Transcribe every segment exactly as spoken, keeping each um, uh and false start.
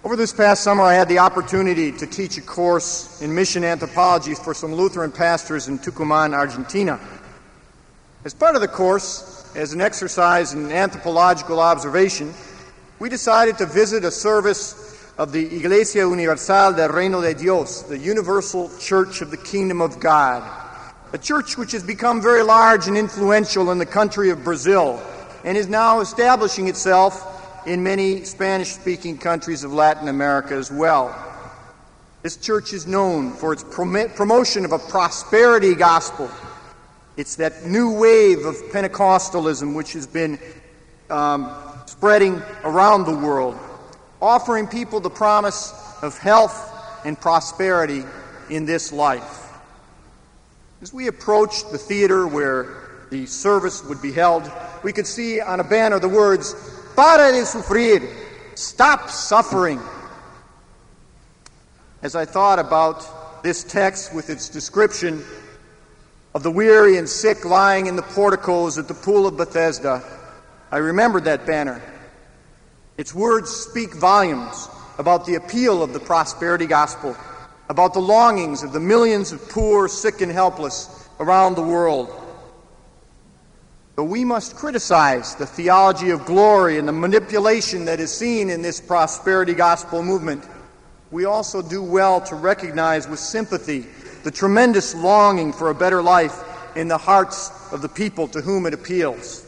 Over this past summer, I had the opportunity to teach a course in mission anthropology for some Lutheran pastors in Tucumán, Argentina. As part of the course, as an exercise in anthropological observation, we decided to visit a service of the Iglesia Universal del Reino de Dios, the Universal Church of the Kingdom of God, a church which has become very large and influential in the country of Brazil and is now establishing itself in many Spanish-speaking countries of Latin America as well. This church is known for its prom- promotion of a prosperity gospel. It's that new wave of Pentecostalism which has been um, spreading around the world, offering people the promise of health and prosperity in this life. As we approached the theater where the service would be held, we could see on a banner the words, "Para de sufrir," stop suffering. As I thought about this text with its description of the weary and sick lying in the porticos at the Pool of Bethesda, I remembered that banner. Its words speak volumes about the appeal of the prosperity gospel, about the longings of the millions of poor, sick, and helpless around the world. But we must criticize the theology of glory and the manipulation that is seen in this prosperity gospel movement. We also do well to recognize with sympathy the tremendous longing for a better life in the hearts of the people to whom it appeals.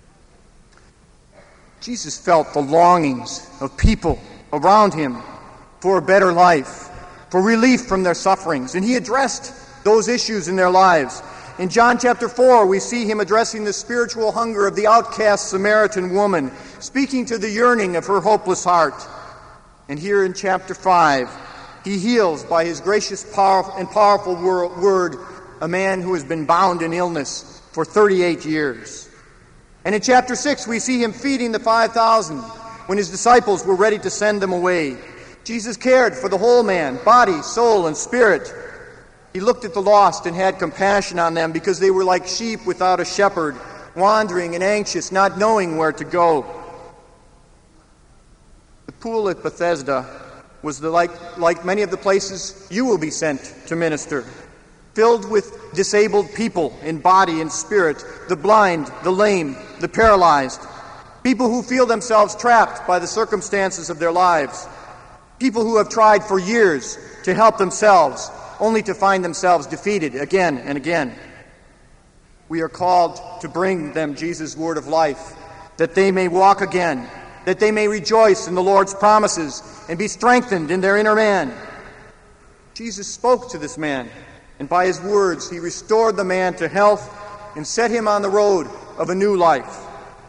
Jesus felt the longings of people around him for a better life, for relief from their sufferings, and he addressed those issues in their lives. In John chapter four, we see him addressing the spiritual hunger of the outcast Samaritan woman, speaking to the yearning of her hopeless heart. And here in chapter five, he heals by his gracious power and powerful word a man who has been bound in illness for thirty-eight years. And in chapter six, we see him feeding the five thousand when his disciples were ready to send them away. Jesus cared for the whole man, body, soul, and spirit. He looked at the lost and had compassion on them because they were like sheep without a shepherd, wandering and anxious, not knowing where to go. The pool at Bethesda was the, like, like many of the places you will be sent to minister, filled with disabled people in body and spirit, the blind, the lame, the paralyzed, people who feel themselves trapped by the circumstances of their lives, people who have tried for years to help themselves, only to find themselves defeated again and again. We are called to bring them Jesus' word of life, that they may walk again, that they may rejoice in the Lord's promises and be strengthened in their inner man. Jesus spoke to this man, and by his words he restored the man to health and set him on the road of a new life.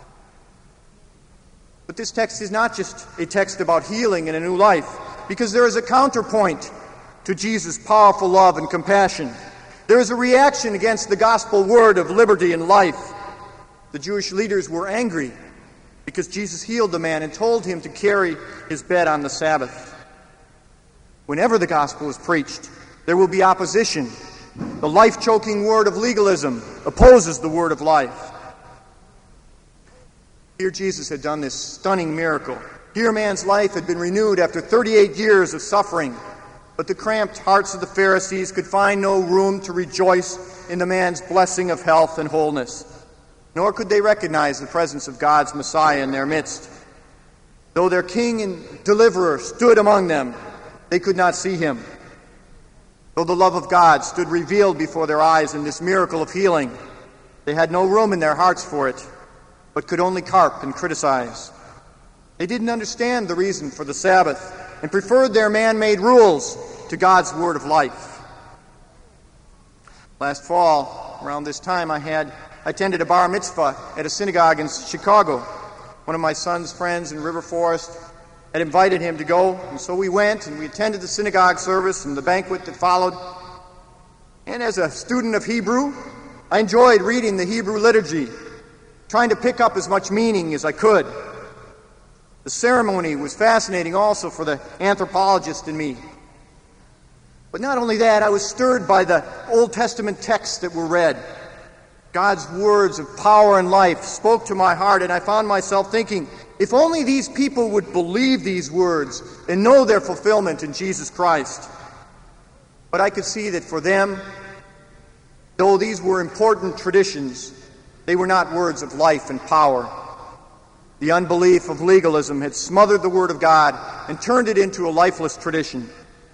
But this text is not just a text about healing and a new life, because there is a counterpoint to Jesus' powerful love and compassion. There is a reaction against the gospel word of liberty and life. The Jewish leaders were angry because Jesus healed the man and told him to carry his bed on the Sabbath. Whenever the gospel is preached, there will be opposition. The life-choking word of legalism opposes the word of life. Here Jesus had done this stunning miracle. Here man's life had been renewed after thirty-eight years of suffering. But the cramped hearts of the Pharisees could find no room to rejoice in the man's blessing of health and wholeness, nor could they recognize the presence of God's Messiah in their midst. Though their king and deliverer stood among them, they could not see him. Though the love of God stood revealed before their eyes in this miracle of healing, they had no room in their hearts for it, but could only carp and criticize. They didn't understand the reason for the Sabbath and preferred their man-made rules to God's word of life. Last fall, around this time, I had I attended a bar mitzvah at a synagogue in Chicago. One of my son's friends in River Forest had invited him to go, and so we went, and we attended the synagogue service and the banquet that followed. And as a student of Hebrew, I enjoyed reading the Hebrew liturgy, trying to pick up as much meaning as I could. The ceremony was fascinating also for the anthropologist in me. But not only that, I was stirred by the Old Testament texts that were read. God's words of power and life spoke to my heart, and I found myself thinking, if only these people would believe these words and know their fulfillment in Jesus Christ. But I could see that for them, though these were important traditions, they were not words of life and power. The unbelief of legalism had smothered the Word of God and turned it into a lifeless tradition.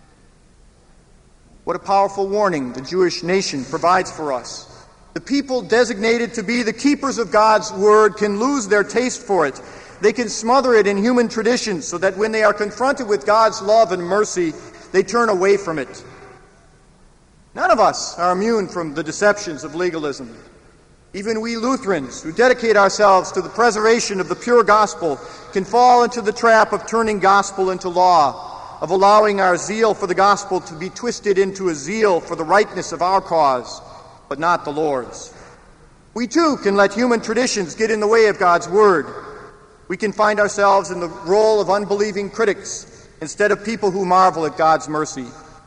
What a powerful warning the Jewish nation provides for us. The people designated to be the keepers of God's Word can lose their taste for it. They can smother it in human traditions so that when they are confronted with God's love and mercy, they turn away from it. None of us are immune from the deceptions of legalism. Even we Lutherans, who dedicate ourselves to the preservation of the pure gospel, can fall into the trap of turning gospel into law, of allowing our zeal for the gospel to be twisted into a zeal for the rightness of our cause, but not the Lord's. We too can let human traditions get in the way of God's Word. We can find ourselves in the role of unbelieving critics instead of people who marvel at God's mercy.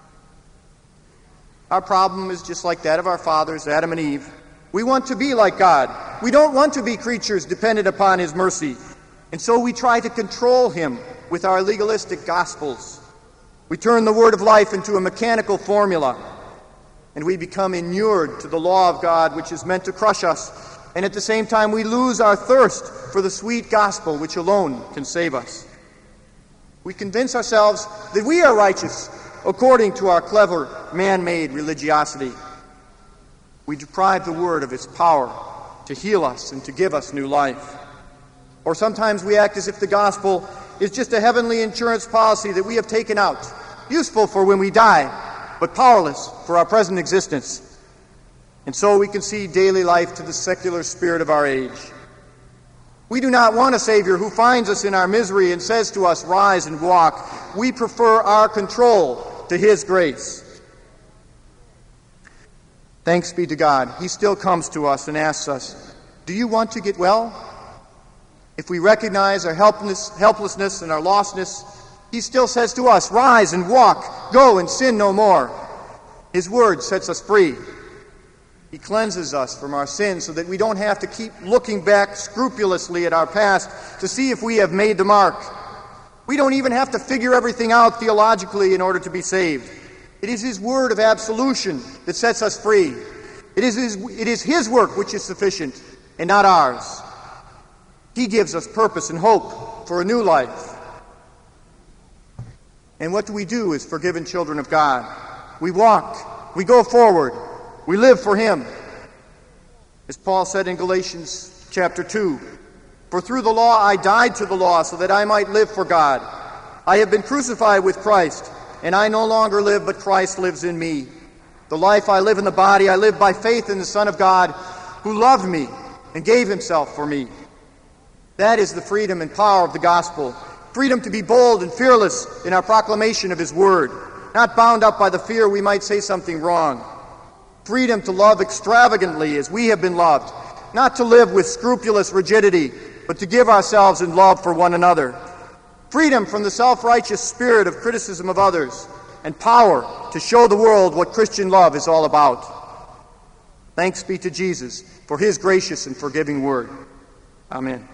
Our problem is just like that of our fathers, Adam and Eve. We want to be like God. We don't want to be creatures dependent upon His mercy. And so we try to control Him with our legalistic gospels. We turn the word of life into a mechanical formula, and we become inured to the law of God, which is meant to crush us. And at the same time, we lose our thirst for the sweet gospel, which alone can save us. We convince ourselves that we are righteous according to our clever, man-made religiosity. We deprive the Word of its power to heal us and to give us new life. Or sometimes we act as if the gospel is just a heavenly insurance policy that we have taken out, useful for when we die, but powerless for our present existence. And so we concede daily life to the secular spirit of our age. We do not want a Savior who finds us in our misery and says to us, "Rise and walk." We prefer our control to His grace. Thanks be to God, He still comes to us and asks us, "Do you want to get well?" If we recognize our helpless, helplessness and our lostness, He still says to us, "Rise and walk, go and sin no more." His word sets us free. He cleanses us from our sins so that we don't have to keep looking back scrupulously at our past to see if we have made the mark. We don't even have to figure everything out theologically in order to be saved. It is His word of absolution that sets us free. It is His, it is His work which is sufficient and not ours. He gives us purpose and hope for a new life. And what do we do as forgiven children of God? We walk, we go forward, we live for Him. As Paul said in Galatians chapter two, "For through the law I died to the law so that I might live for God. I have been crucified with Christ, and I no longer live, but Christ lives in me. The life I live in the body, I live by faith in the Son of God, who loved me and gave Himself for me." That is the freedom and power of the gospel. Freedom to be bold and fearless in our proclamation of His word, not bound up by the fear we might say something wrong. Freedom to love extravagantly as we have been loved, not to live with scrupulous rigidity, but to give ourselves in love for one another. Freedom from the self-righteous spirit of criticism of others, and power to show the world what Christian love is all about. Thanks be to Jesus for His gracious and forgiving word. Amen.